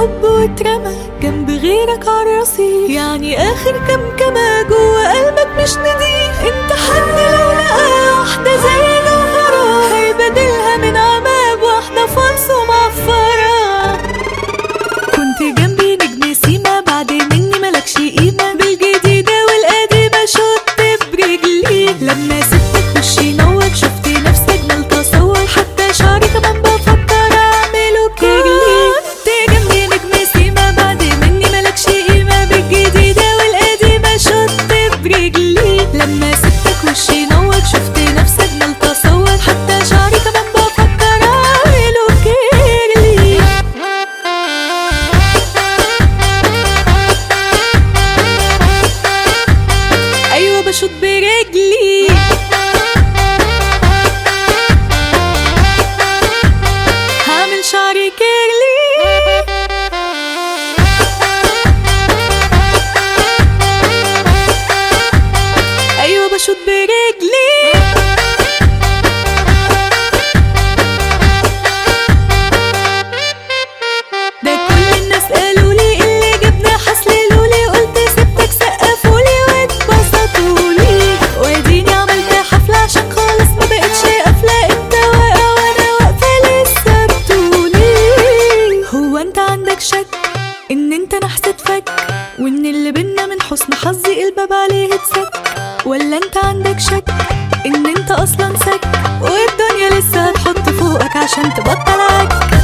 حب واترمى جنب غيرك عالرصيف، يعني اخر كمكمة جوا قلبك مش نضيف. انت حد لو لقى واحدة زي جوهرة هيبدلها من عماب واحدة فالص ومعفرة. كنت جنبي نجم سيما بعد مني ملكش قيمة، بالجديدة والقديمة شط برجلي. لما سبتك وشي نور شفت نفسي اجمل تصور، حتى شعري كمان بفكر اعمله كيرلي. كنت جنبي نجم سيما بعد مني ملكش قيمة، بالجديدة والقديمة شط برجلي. لما سبتك وشي نور شفت نفسي اجمل تصور، حتى شعري كمان بفكر اعمله كيرلي. ايوه بشوط برجلي، هعمل شعري كيرلي. ايوه بشوط برجلي. ده كل الناس قالولي اللي جبنا حسللولي، قلت سبتك سقفولي واتبسطولي، واديني عملت حفلة عشان خالص ما بقتش قافلة. انت واقع وانا واقفة لسه بتقولي. هو انت عندك شك ان انت نحسة فك، وان اللي بينا من حسن حظي الباب عليه اتسك؟ ولا انت عندك شك ان انت اصلا سك، والدنيا لسه هتحط فوقك عشان تبطل عك؟